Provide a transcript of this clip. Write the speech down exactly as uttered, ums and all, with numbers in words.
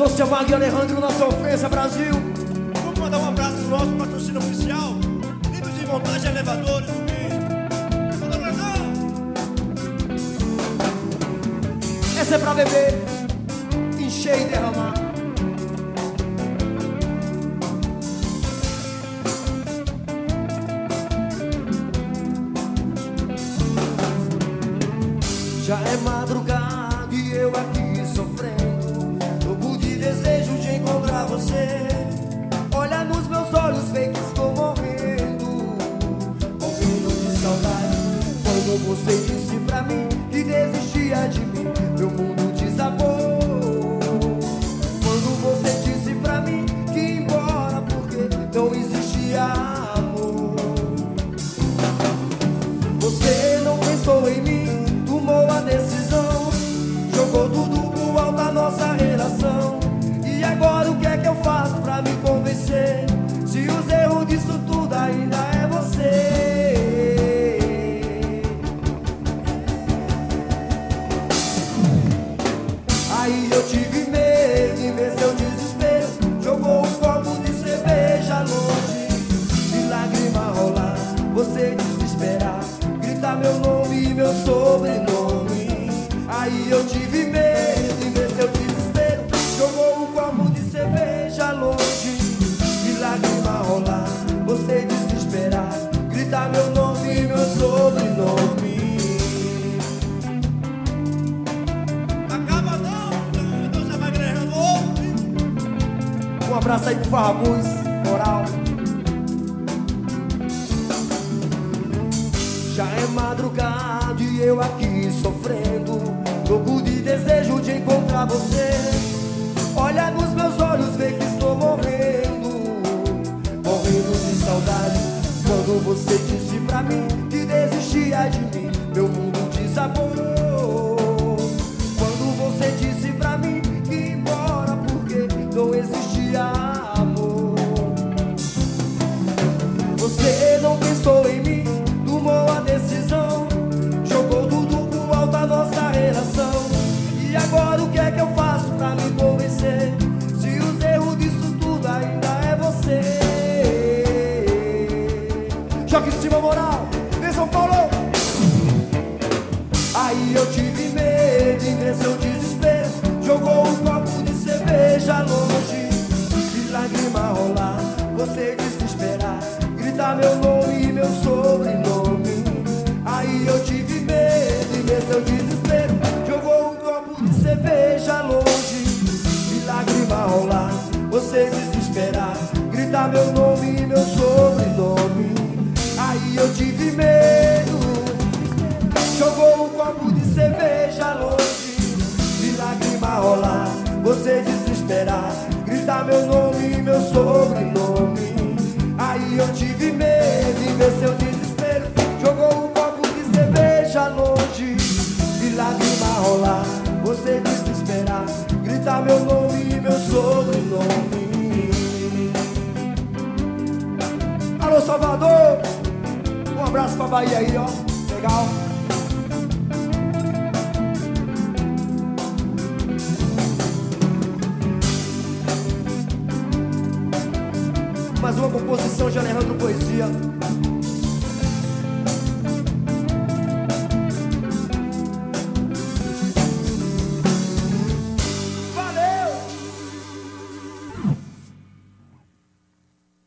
Doce Amag e Alejandro, nossa ofensa, Brasil. Vamos mandar um abraço pro nosso patrocínio oficial, Livros de Montagem Elevadores do Rio. Manda pra cá. Essa é pra beber, encher e derramar. Já é madrugada e eu aqui sofrendo, louco de desejo de encontrar você. Olha nos meus olhos, vê que estou morrendo, morrendo de saudade. Quando você disse pra mim que desistia de mim, meu mundo desabou. Quando você disse pra mim que ia embora porque não existia amor. Você não pensou em mim, tomou a decisão, jogou tudo pro alto a nossa relação. E agora o que é que eu faço pra me convencer, se os erros disso tudo ainda é você? Aí eu tive medo em ver seu desespero, jogou um copo de cerveja longe, de lágrima rolar, você desesperar, gritar meu nome e meu sobrenome. Aí eu tive medo em ver seu desespero, jogou um copo de cerveja longe, de lágrima rolar, você desesperar, gritar meu nome e meu sobrenome. Acaba não, então você vai ganhando outro. Um abraço aí pro Farrabuz, moral. Já é madrugada e eu aqui sofrendo, louco de desejo de encontrar você. Olha nos meus olhos, vê que estou morrendo, morrendo de saudade. Quando você disse pra mim que desistia de mim, meu mundo desabou. Quando você disse pra mim que ia embora porque não existia amor. Você não pensou em mim, tomou a decisão, jogou tudo pro alto a nossa relação. E agora o que é que eu faço pra me convencer, se os erros disso tudo ainda é você? Joga em cima, moral, vem São Paulo. Aí eu tive medo em ver seu desespero, jogou um copo de cerveja longe, de lágrima rolar, você desesperar, gritar meu nome e meu sobrenome. Aí eu tive medo em ver seu desespero, jogou um copo de cerveja longe, de lágrima rolar, você desesperar, gritar meu nome e meu sobrenome. Aí eu tive medo, jogou um copo de cerveja longe, de lágrima rolar, você desesperar, gritar meu nome e meu sobrenome. Aí eu tive medo em ver seu desespero, jogou um copo de cerveja longe, de lágrima rolar, você desesperar, gritar meu nome e meu sobrenome. Alô Salvador, um abraço pra Bahia aí, ó, legal. Mais uma composição de Alejandro Poesia.